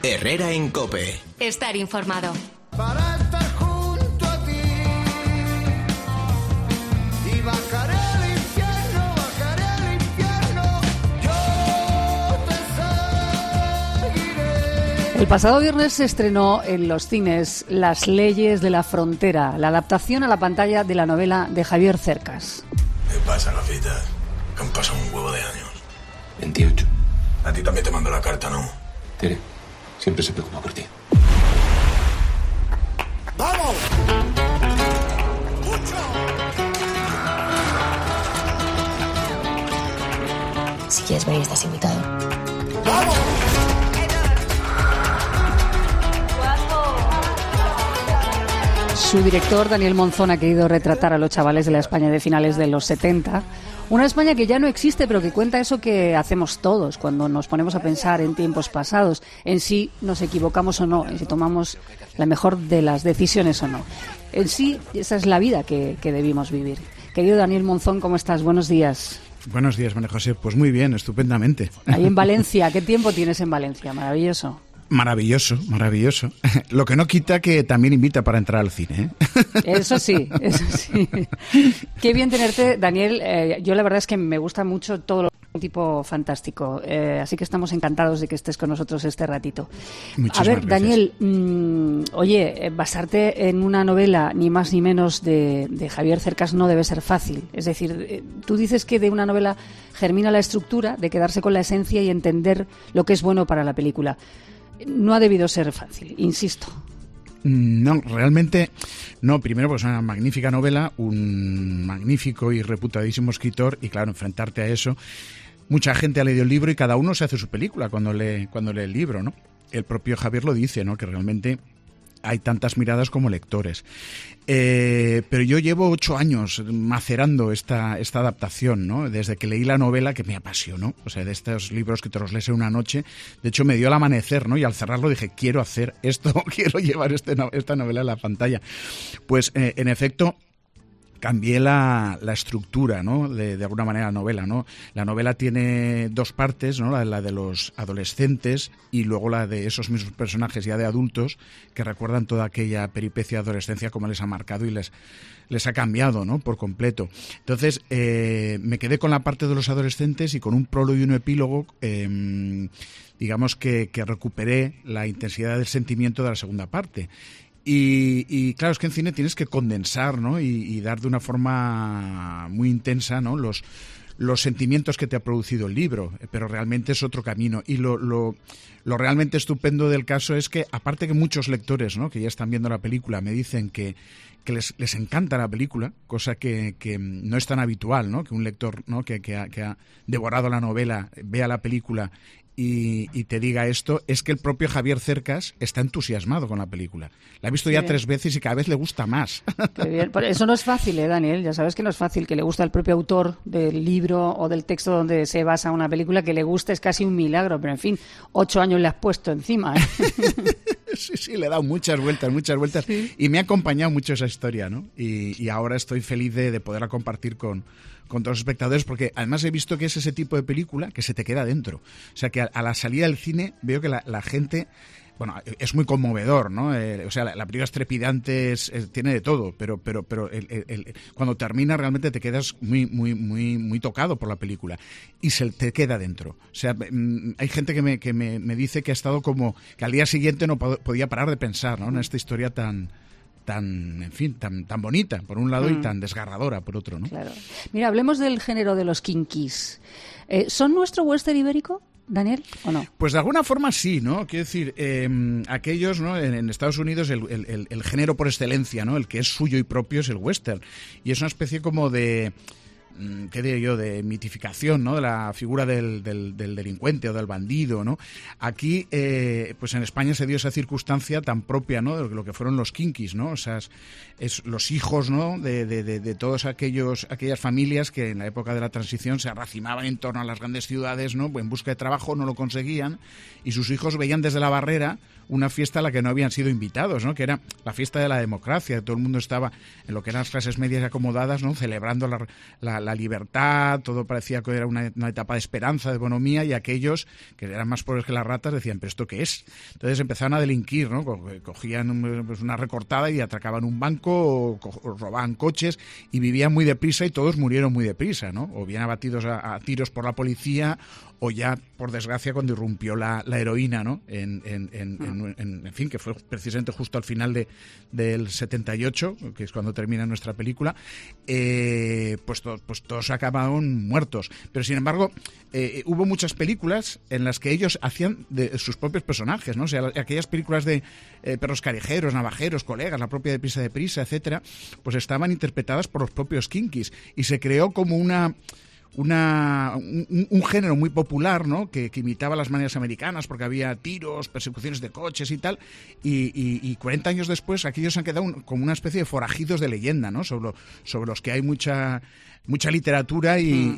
Herrera en COPE. Estar informado. Para estar junto a ti y bajar el infierno, yo te seguiré. El pasado viernes se estrenó en los cines Las leyes de la frontera, la adaptación a la pantalla de la novela de Javier Cercas. ¿Qué pasa, gafitas? Que han pasado un huevo de años. 28. A ti también te mando la carta, ¿no? Tere, siempre se preocupa por ti. ¡Vamos! ¡Mucho! Si quieres venir, estás invitado. ¡Vamos! Su director, Daniel Monzón, ha querido retratar a los chavales de la España de finales de los 70. Una España que ya no existe, pero que cuenta eso que hacemos todos cuando nos ponemos a pensar en tiempos pasados, en si nos equivocamos o no, en si tomamos la mejor de las decisiones o no. En sí, esa es la vida que debimos vivir. Querido Daniel Monzón, ¿cómo estás? Buenos días. Buenos días, María José. Pues muy bien, estupendamente. Ahí en Valencia, ¿qué tiempo tienes en Valencia? Maravilloso. Maravilloso, maravilloso. Lo que no quita que también invita para entrar al cine, ¿eh? Eso sí, eso sí. Qué bien tenerte, Daniel. Yo la verdad es que me gusta mucho todo lo tipo fantástico. Así que estamos encantados de que estés con nosotros este ratito. Muchísimas A ver, gracias. Daniel, oye, basarte en una novela ni más ni menos de Javier Cercas no debe ser fácil. Es decir, tú dices que de una novela germina la estructura, de quedarse con la esencia y entender lo que es bueno para la película. No ha debido ser fácil, insisto. No, realmente no. Primero, pues una magnífica novela, un magnífico y reputadísimo escritor, y claro, enfrentarte a eso. Mucha gente ha leído el libro y cada uno se hace su película cuando lee el libro, ¿no? El propio Javier lo dice, ¿no? Que realmente hay tantas miradas como lectores. Pero yo llevo 8 años macerando esta adaptación, ¿no? Desde que leí la novela, que me apasionó. O sea, de estos libros que te los lees en una noche. De hecho, me dio el amanecer, ¿no? Y al cerrarlo dije, quiero hacer esto, quiero llevar esta novela a la pantalla. Pues, en efecto, cambié la estructura, ¿no? De alguna manera la novela, ¿no? La novela tiene 2 partes, ¿no? La de los adolescentes y luego la de esos mismos personajes ya de adultos que recuerdan toda aquella peripecia de adolescencia, como les ha marcado y les ha cambiado, ¿no? Por completo. Entonces, me quedé con la parte de los adolescentes y con un prólogo y un epílogo, digamos que recuperé la intensidad del sentimiento de la segunda parte. Y claro, es que en cine tienes que condensar, ¿no? Y dar de una forma muy intensa, ¿no? Los sentimientos que te ha producido el libro, pero realmente es otro camino. Y lo realmente estupendo del caso es que, aparte que muchos lectores, ¿no? Que ya están viendo la película, me dicen que les encanta la película, cosa que no es tan habitual, ¿no? Que un lector, ¿no? que ha devorado la novela vea la película y te diga esto, es que el propio Javier Cercas está entusiasmado con la película. La ha visto ya 3 veces y cada vez le gusta más. Qué bien. Eso no es fácil, Daniel. Ya sabes que no es fácil que le guste al propio autor del libro o del texto donde se basa una película, que le guste es casi un milagro, pero en fin, 8 años le has puesto encima, ¿eh? Sí, le he dado muchas vueltas sí. Y me ha acompañado mucho esa historia, ¿no? Y ahora estoy feliz de poderla compartir con todos los espectadores, porque además he visto que es ese tipo de película que se te queda dentro. O sea, que a la salida del cine veo que la gente... Bueno, es muy conmovedor, ¿no? O sea, la película es trepidante, tiene de todo, pero cuando termina realmente te quedas muy tocado por la película y se te queda dentro. O sea, hay gente que me dice que ha estado como que al día siguiente no podía parar de pensar, ¿no? En esta historia tan bonita por un lado y tan desgarradora por otro, ¿no? Claro. Mira, hablemos del género de los kinkis. ¿Son nuestro western ibérico, Daniel, o no? Pues de alguna forma sí, ¿no? Quiero decir, aquellos, ¿no? En Estados Unidos el género por excelencia, ¿no? El que es suyo y propio es el western. Y es una especie como de... ¿qué diría yo?, de mitificación, ¿no?, de la figura del delincuente o del bandido, ¿no? Aquí, pues en España se dio esa circunstancia tan propia, ¿no?, de lo que fueron los kinkis, ¿no? O sea, es los hijos, ¿no?, de todas aquellas familias que en la época de la transición se arracimaban en torno a las grandes ciudades, ¿no?, en busca de trabajo, no lo conseguían, y sus hijos veían desde la barrera una fiesta a la que no habían sido invitados, ¿no?, que era la fiesta de la democracia. Todo el mundo estaba en lo que eran las clases medias y acomodadas, ¿no?, celebrando la la libertad, todo parecía que era una etapa de esperanza, de bonomía, y aquellos que eran más pobres que las ratas decían, ¿pero esto qué es? Entonces empezaron a delinquir, ¿no? Cogían pues, una recortada y atracaban un banco, o robaban coches, y vivían muy deprisa, y todos murieron muy deprisa, ¿no? O bien abatidos a tiros por la policía, o ya, por desgracia, cuando irrumpió la heroína, ¿no? En fin, que fue precisamente justo al final del 78, que es cuando termina nuestra película, pues todos acabaron muertos. Pero, sin embargo, hubo muchas películas en las que ellos hacían de sus propios personajes, ¿no? O sea, aquellas películas de perros callejeros, navajeros, colegas, la propia Deprisa, etcétera, pues estaban interpretadas por los propios kinkis, y se creó como un género muy popular, ¿no? Que imitaba las maneras americanas, porque había tiros, persecuciones de coches y tal, y 40 años después aquellos han quedado como una especie de forajidos de leyenda, ¿no? Sobre los que hay mucha literatura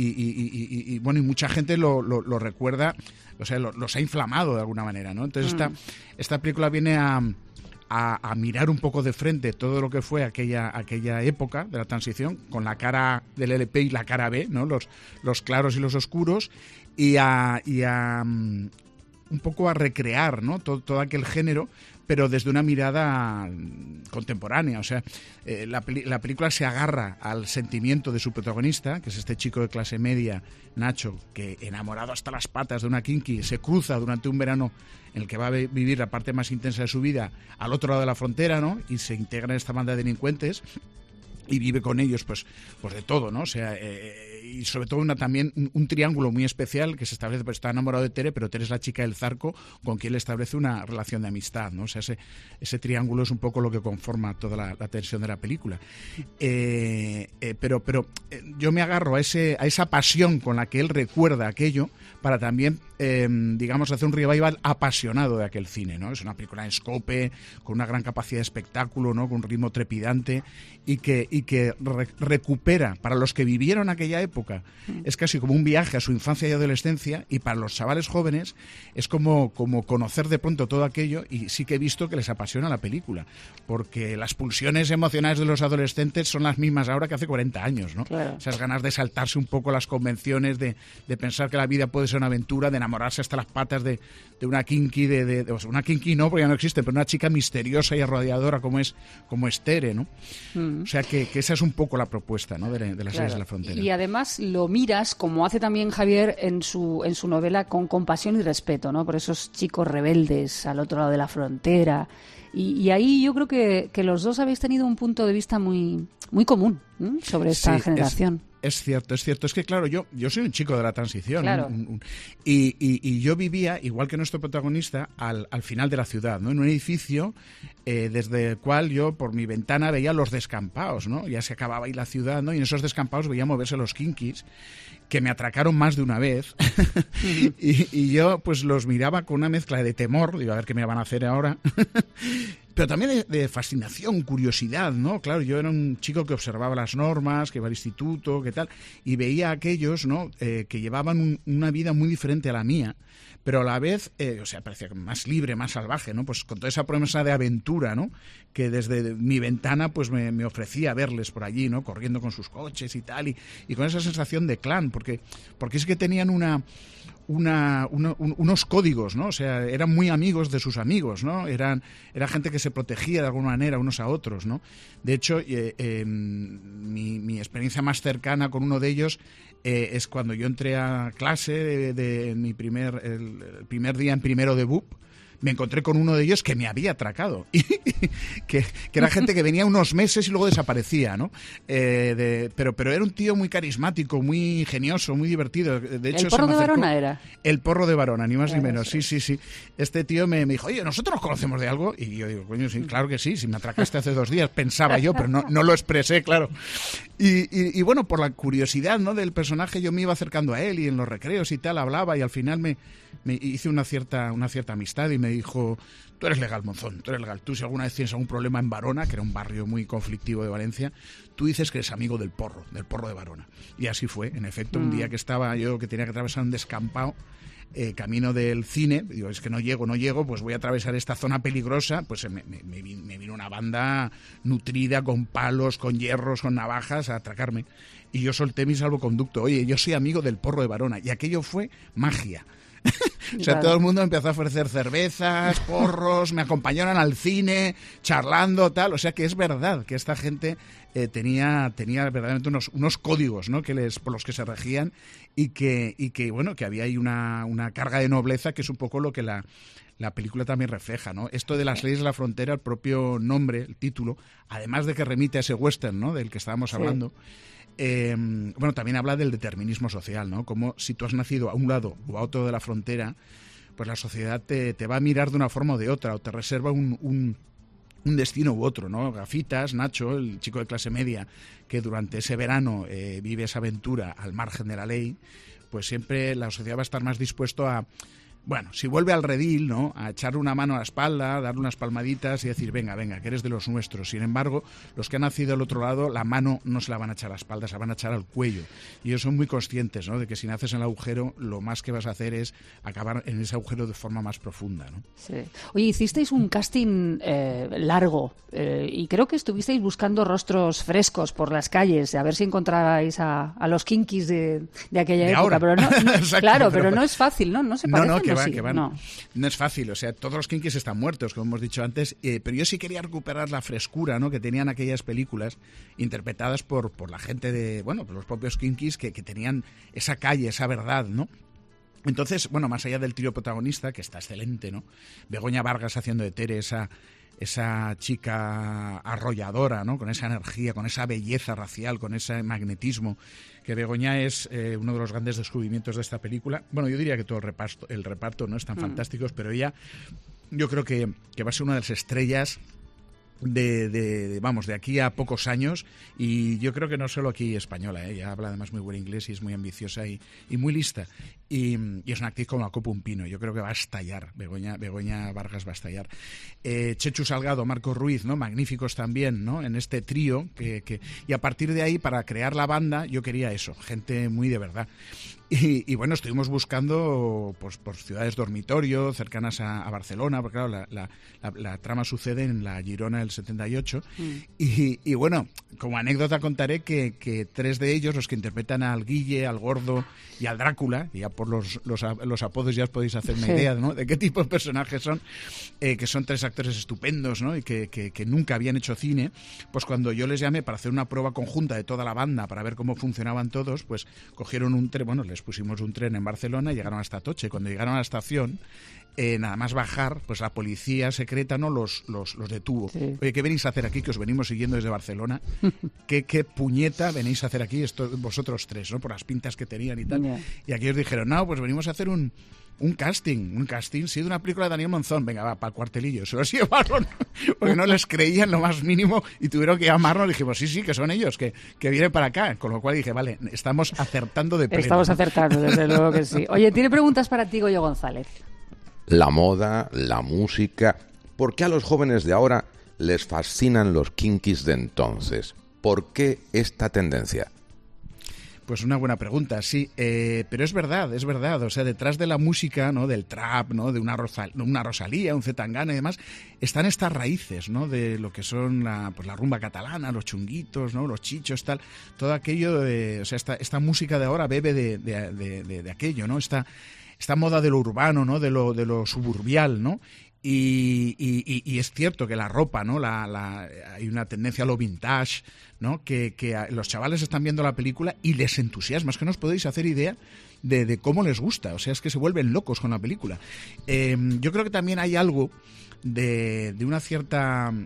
y bueno, y mucha gente lo recuerda, o sea, los ha inflamado de alguna manera, ¿no? Entonces esta película viene a mirar un poco de frente todo lo que fue aquella época de la transición, con la cara del LP y la cara B, ¿no? Los claros y los oscuros, y un poco a recrear, ¿no? Todo aquel género, pero desde una mirada contemporánea. O sea, la película se agarra al sentimiento de su protagonista, que es este chico de clase media, Nacho, que, enamorado hasta las patas de una kinky, se cruza durante un verano en el que va a vivir la parte más intensa de su vida al otro lado de la frontera, ¿no? Y se integra en esta banda de delincuentes y vive con ellos pues de todo, ¿no? O sea, y sobre todo también un triángulo muy especial que se establece, pues está enamorado de Tere, pero Tere es la chica del Zarco con quien le establece una relación de amistad, ¿no? O sea, ese triángulo es un poco lo que conforma toda la tensión de la película. Pero yo me agarro a esa pasión con la que él recuerda aquello para también, digamos, hacer un revival apasionado de aquel cine, ¿no? Es una película en scope, con una gran capacidad de espectáculo, ¿no? Con un ritmo trepidante y que recupera, para los que vivieron aquella época, es casi como un viaje a su infancia y adolescencia, y para los chavales jóvenes es como conocer de pronto todo aquello, y sí que he visto que les apasiona la película, porque las pulsiones emocionales de los adolescentes son las mismas ahora que hace 40 años, ¿no? Claro. Esas ganas de saltarse un poco las convenciones, de pensar que la vida puede ser una aventura, de enamorarse hasta las patas de una kinky, o sea, una kinky no, porque ya no existe, pero una chica misteriosa y arrolladora como es Tere, ¿no? O sea que esa es un poco la propuesta, ¿no? de las Islas de la Frontera. Y además lo miras, como hace también Javier en su novela, con compasión y respeto, ¿no? Por esos chicos rebeldes al otro lado de la frontera. Y ahí yo creo que los dos habéis tenido un punto de vista muy, muy común, ¿no? Sobre esta generación. Es cierto. Es que, claro, yo soy un chico de la transición. Claro. Y yo vivía, igual que nuestro protagonista, al final de la ciudad, ¿no? En un edificio desde el cual yo, por mi ventana, veía los descampados, ¿no? Ya se acababa ahí la ciudad, ¿no? Y en esos descampados veía moverse los kinkis, que me atracaron más de una vez. y yo, pues, los miraba con una mezcla de temor, digo, a ver qué me van a hacer ahora. Pero también de fascinación, curiosidad, ¿no? Claro, yo era un chico que observaba las normas, que iba al instituto, que tal, y veía a aquellos, ¿no? Que llevaban una vida muy diferente a la mía, pero a la vez, o sea, parecía más libre, más salvaje, ¿no? Pues con toda esa promesa de aventura, ¿no? Que desde mi ventana, pues me ofrecía verles por allí, ¿no? Corriendo con sus coches y tal, y con esa sensación de clan, porque es que tenían unos códigos, ¿no? O sea, eran muy amigos de sus amigos, ¿no? Era gente que se protegía de alguna manera unos a otros, ¿no? De hecho, mi experiencia más cercana con uno de ellos es cuando yo entré a clase de mi el primer día en primero de BUP. Me encontré con uno de ellos que me había atracado, que era gente que venía unos meses y luego desaparecía, ¿no? Pero era un tío muy carismático, muy ingenioso, muy divertido. De hecho, ¿El porro de Barona era? El porro de Barona, ni más ni menos, sí. Este tío me dijo, oye, ¿nosotros nos conocemos de algo? Y yo digo, coño, sí, claro que sí, si me atracaste hace 2 días, pensaba yo, pero no lo expresé, claro. Y bueno, por la curiosidad, ¿no? Del personaje, yo me iba acercando a él y en los recreos y tal, hablaba, y al final me hice una cierta amistad, y me me dijo: tú eres legal, Monzón, tú eres legal. Tú, si alguna vez tienes algún problema en Barona, que era un barrio muy conflictivo de Valencia, tú dices que eres amigo del porro de Barona. Y así fue. En efecto, un día que estaba yo, que tenía que atravesar un descampado, camino del cine, digo, es que no llego, pues voy a atravesar esta zona peligrosa, pues me vino una banda nutrida, con palos, con hierros, con navajas, a atracarme. Y yo solté mi salvoconducto. Oye, yo soy amigo del porro de Barona. Y aquello fue magia. O sea, todo el mundo empezó a ofrecer cervezas, porros, me acompañaron al cine, charlando, tal. O sea que es verdad que esta gente tenía verdaderamente unos códigos, ¿no? Por los que se regían y que bueno, que había ahí una carga de nobleza, que es un poco lo que la película también refleja, ¿no? Esto de las leyes de la frontera, el propio nombre, el título, además de que remite a ese western, ¿no? Del que estábamos hablando. Bueno, también habla del determinismo social, ¿no? Como si tú has nacido a un lado o a otro de la frontera, pues la sociedad te va a mirar de una forma o de otra, o te reserva un destino u otro, ¿no? Gafitas, Nacho, el chico de clase media, que durante ese verano vive esa aventura al margen de la ley, pues siempre la sociedad va a estar más dispuesto a... Bueno, si vuelve al redil, ¿no? A echarle una mano a la espalda, darle unas palmaditas y decir, venga, que eres de los nuestros. Sin embargo, los que han nacido al otro lado, la mano no se la van a echar a la espalda, se la van a echar al cuello. Y ellos son muy conscientes, ¿no? De que si naces en el agujero, lo más que vas a hacer es acabar en ese agujero de forma más profunda, ¿no? Sí. Oye, hicisteis un casting largo y creo que estuvisteis buscando rostros frescos por las calles, a ver si encontrabais a los kinkis de aquella de época. Ahora. Pero no, Exacto, claro, pero no es fácil, ¿no? No se parecen. No es fácil, o sea, todos los kinkis están muertos, como hemos dicho antes, pero yo sí quería recuperar la frescura, ¿no? Que tenían aquellas películas interpretadas por la gente de, bueno, por los propios kinkis que tenían esa calle, esa verdad, ¿no? Entonces, bueno, más allá del trío protagonista, que está excelente, ¿no? Begoña Vargas haciendo de Tere, esa chica arrolladora, ¿no? Con esa energía, con esa belleza racial, con ese magnetismo, que Begoña es uno de los grandes descubrimientos de esta película. Bueno, yo diría que todo el reparto no es tan fantásticos, pero ella yo creo que va a ser una de las estrellas de aquí a pocos años, y yo creo que no solo aquí española, ella habla además muy buen inglés y es muy ambiciosa y muy lista, y es una actriz como la copa un pino. Yo creo que va a estallar, Begoña Vargas va a estallar. Chechu Salgado, Marco Ruiz, ¿no? Magníficos también, ¿no? En este trío y a partir de ahí, para crear la banda, yo quería eso, gente muy de verdad. Y bueno, estuvimos buscando pues por ciudades dormitorio, cercanas a Barcelona, porque claro, la trama sucede en la Girona del 78. Y bueno, como anécdota contaré que tres de ellos, los que interpretan al Guille, al Gordo y al Drácula, y ya por los apodos ya os podéis hacer una idea, ¿no? De qué tipo de personajes son, que son tres actores estupendos, ¿no? Y que nunca habían hecho cine, pues cuando yo les llamé para hacer una prueba conjunta de toda la banda, para ver cómo funcionaban todos, pues cogieron un tren, bueno, les pusimos un tren en Barcelona y llegaron hasta Atocha. Cuando llegaron a la estación, nada más bajar, pues la policía secreta no los detuvo. Sí. Oye, ¿qué venís a hacer aquí? Que os venimos siguiendo desde Barcelona. ¿Qué puñeta venís a hacer aquí vosotros tres, ¿no? Por las pintas que tenían y tal. Yeah. Y aquí os dijeron, no, pues venimos a hacer un casting, sí, de una película de Daniel Monzón. Venga, va, para el cuartelillo. Se los llevaron porque no les creían lo más mínimo y tuvieron que llamarnos. Dijimos, sí, que son ellos, que vienen para acá. Con lo cual dije, vale, estamos acertando de pleno. Estamos acertando, desde luego que sí. Oye, tiene preguntas para ti, Goyo González. La moda, la música. ¿Por qué a los jóvenes de ahora les fascinan los kinkis de entonces? ¿Por qué esta tendencia? Pues una buena pregunta, sí, pero es verdad, o sea, detrás de la música, ¿no? Del trap, ¿no? De una Rosalía, un Zetangana y demás, están estas raíces, ¿no? De lo que son la rumba catalana, los chunguitos, ¿no? Los chichos, tal, todo aquello, o sea, esta música de ahora bebe de aquello, ¿no? Esta moda de lo urbano, ¿no? De lo suburbial, ¿no? Y es cierto que la ropa, ¿no? Hay una tendencia a lo vintage, ¿no? Que los chavales están viendo la película y les entusiasma. Es que no os podéis hacer idea de cómo les gusta. O sea, es que se vuelven locos con la película. Yo creo que también hay algo de una cierta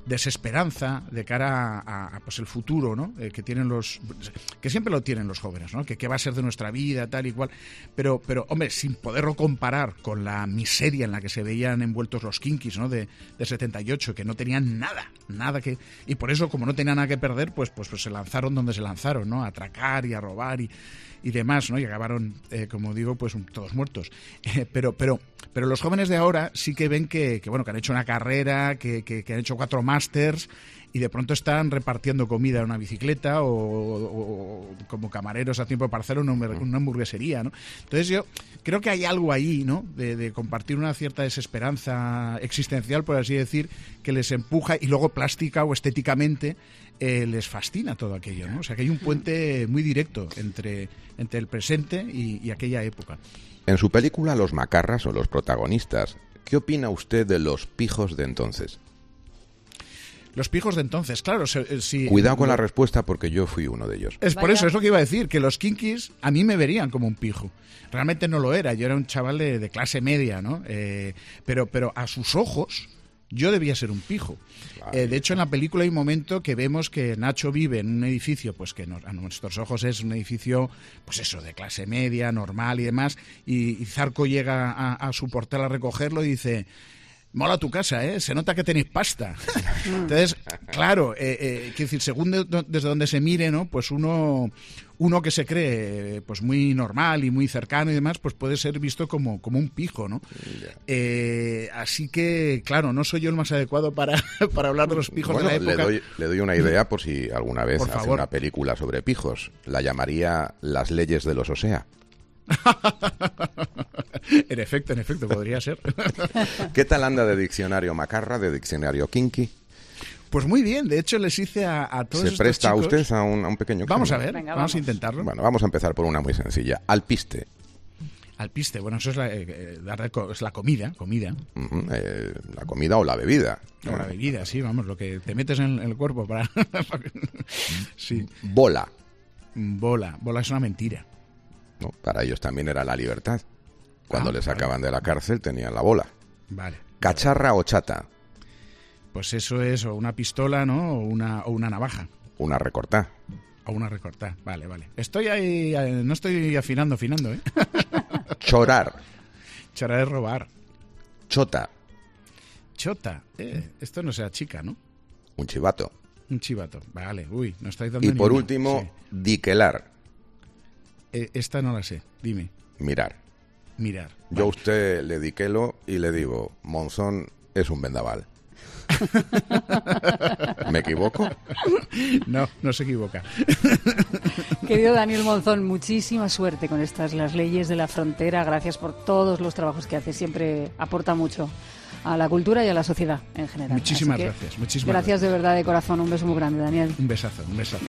desesperanza de cara a, pues el futuro, ¿no? Que tienen que siempre lo tienen los jóvenes, ¿no? Que qué va a ser de nuestra vida, tal y cual. Pero hombre, sin poderlo comparar con la miseria en la que se veían envueltos los Kinkis, ¿no? De 78, que no tenían nada que... Y por eso, como no tenían nada que perder, pues se lanzaron donde se lanzaron, ¿no? A atracar y a robar y demás, ¿no? Y acabaron, como digo, pues todos muertos. Pero los jóvenes de ahora sí que ven que han hecho una carrera, que han hecho 4 másters y de pronto están repartiendo comida en una bicicleta o como camareros a tiempo parcial en una hamburguesería, ¿no? Entonces yo creo que hay algo ahí, ¿no? De compartir una cierta desesperanza existencial, por así decir, que les empuja y luego plástica o estéticamente les fascina todo aquello, ¿no? O sea que hay un puente muy directo entre el presente y aquella época. En su película Los Macarras o Los Protagonistas, ¿qué opina usted de los pijos de entonces? Los pijos de entonces, claro. Sí, Cuidado con la respuesta porque yo fui uno de ellos. Es por eso, es lo que iba a decir, que los Kinkis a mí me verían como un pijo. Realmente no lo era, yo era un chaval de clase media, ¿no? Pero a sus ojos yo debía ser un pijo. De hecho, en la película hay un momento que vemos que Nacho vive en un edificio, pues que a nuestros ojos es un edificio, pues eso, de clase media, normal y demás, y Zarco llega a su portal a recogerlo y dice... Mola tu casa, ¿eh? Se nota que tenéis pasta. Entonces, claro, quiero decir, según desde donde se mire, ¿no? Pues uno que se cree pues muy normal y muy cercano y demás, pues puede ser visto como un pijo, ¿no? Así que, claro, no soy yo el más adecuado para hablar de los pijos de la época. Le doy una idea por si alguna vez hace una película sobre pijos. La llamaría Las leyes de los Osea. En efecto, podría ser. ¿Qué tal anda de diccionario Macarra, de diccionario Kinky? Pues muy bien, de hecho les hice a todos estos chicos... ¿Se presta a usted a un pequeño cambio? Vamos a ver, Venga, vamos a intentarlo. Bueno, vamos a empezar por una muy sencilla. Alpiste. Alpiste, bueno, eso es la comida. La comida o la bebida. O la bebida, sí, vamos, lo que te metes en el cuerpo para... Sí. Bola. Bola es una mentira. No, para ellos también era la libertad. Cuando les sacaban de la cárcel tenían la bola. Vale. Cacharra o chata. Pues eso es o una pistola, ¿no? O una navaja. Una recortá. O una recortá, vale. Estoy ahí, no estoy afinando, ¿eh? Chorar. Chorar es robar. Chota. Chota, esto no sea chica, ¿no? Un chivato. Un chivato, vale, uy, no estáis dando Y por ninguna. último, Sí. diquelar. Esta no la sé, dime. Mirar. Mirar. Yo a usted le diquelo y le digo, Monzón es un vendaval. ¿Me equivoco? No se equivoca. Querido Daniel Monzón, muchísima suerte con las leyes de la frontera. Gracias por todos los trabajos que hace. Siempre aporta mucho a la cultura y a la sociedad en general. Muchísimas Así que gracias. Gracias de verdad, de corazón. Un beso muy grande, Daniel. Un besazo.